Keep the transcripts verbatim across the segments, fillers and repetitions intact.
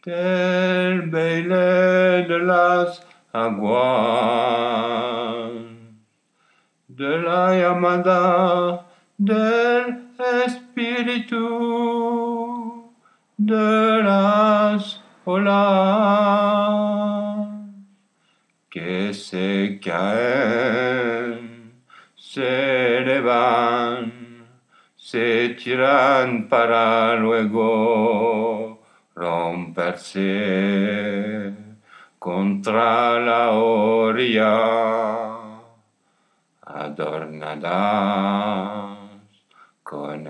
del baile de las aguas, de la llamada del espíritu de las olas que se caen, se elevan, se tiran para luego romperse contra la orilla, adornadas con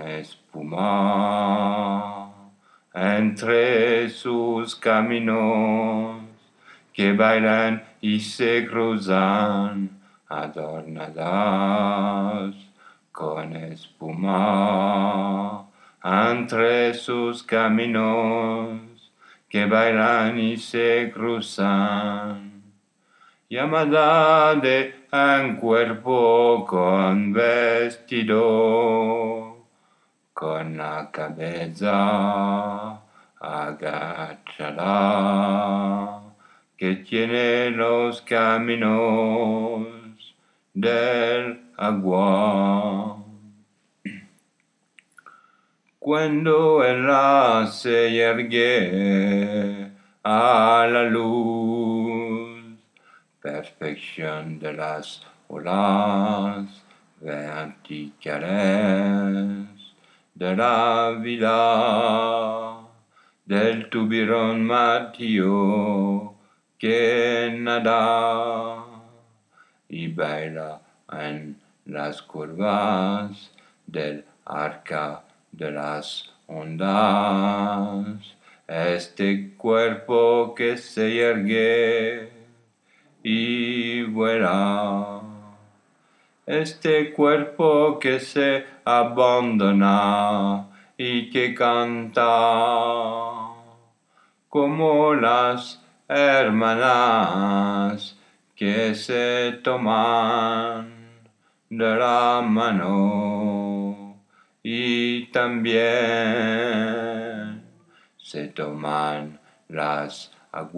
espuma entre sus caminos que bailan y se cruzan, adornadas con espuma entre sus caminos que bailan y se cruzan, llamada de un cuerpo con vestido, con la cabeza agachada, que tiene los caminos del agua. Cuando el la se yergue a la luz, perfección de las olas verticales de la vida, del tiburón martillo que nada y baila en las curvas del arca de las ondas, este cuerpo que se yergue y vuela, este cuerpo que se abandona y que canta como las hermanas que se toman de la mano y también se toman las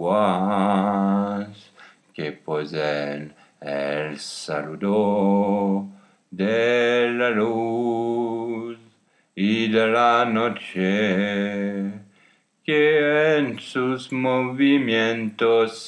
aguas que poseen el saludo de la luz y de la noche, que en sus movimientos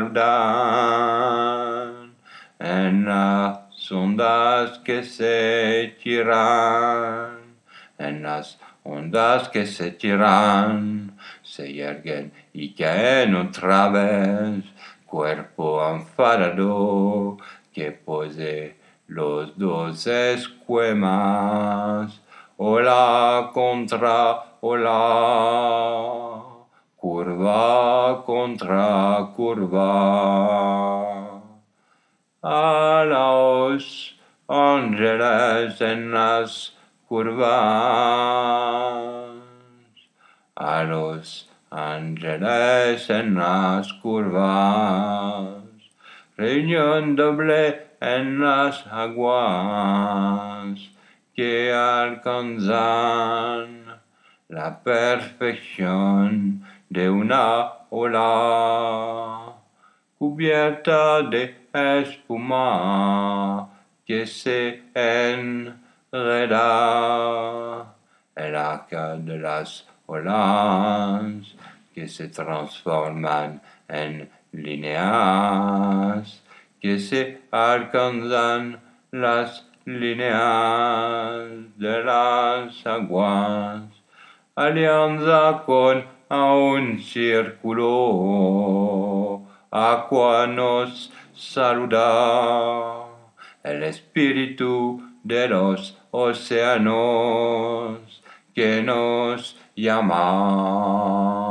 saludan en las ondas que se tiran, en las ondas que se tiran, se yerguen y caen otra vez, cuerpo enfadado que posee los dos esquemas, ola contra ola, curva contra curva. A los ángeles en las curvas, a los ángeles en las curvas, reunión doble en las aguas que alcanzan la perfección de una ola cubierta de espuma que se enreda, el arca de las olas que se transforman en líneas, que se alcanzan las líneas de las aguas, alianza con un círculo, aqua nos saluda, el espíritu de los océanos que nos llama.